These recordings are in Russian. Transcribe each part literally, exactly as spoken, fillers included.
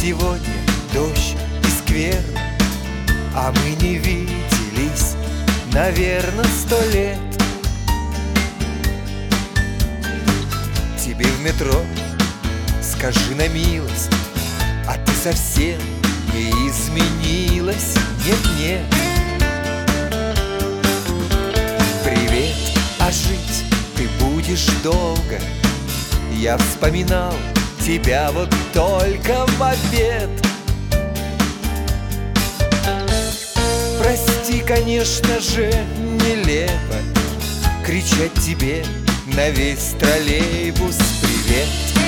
Сегодня дождь и сквер, а мы не виделись, наверно, сто лет. Тебе в метро скажи на милость, а ты совсем не изменилась. Нет-нет. Привет, а жить ты будешь долго. Я вспоминал тебя вот только в обед. Прости, конечно же, нелепо кричать тебе на весь троллейбус привет.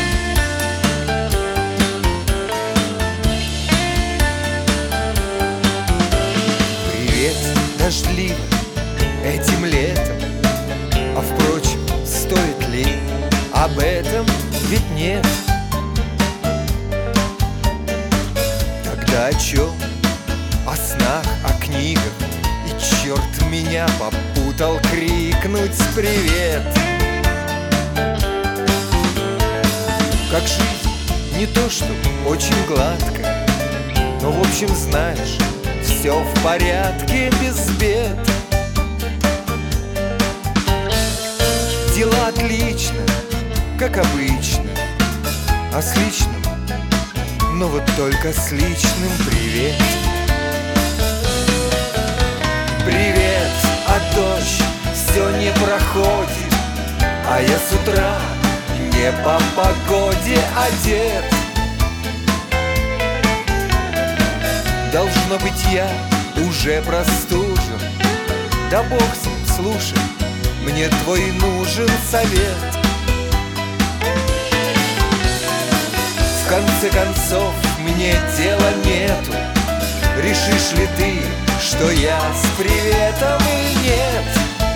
Привет, дождливо этим летом, а впрочем, стоит ли об этом? Ведь нет. Тогда о чем? О снах, о книгах. И черт меня попутал крикнуть привет. Как жизнь, не то что очень гладко, но в общем знаешь, все в порядке без бед. Дела отлично, как обычно, а с личным, ну вот только с личным привет. Привет, а дождь все не проходит, а я с утра не по погоде одет. Должно быть, я уже простужен. Да бог с ним, слушай, мне твой нужен совет. В конце концов, мне дела нету. Решишь ли ты, что я с приветом или нет?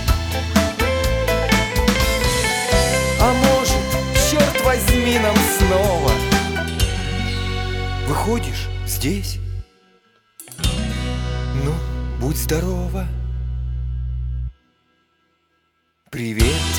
А может, черт возьми, нам снова выходишь здесь? Ну, будь здорова. Привет.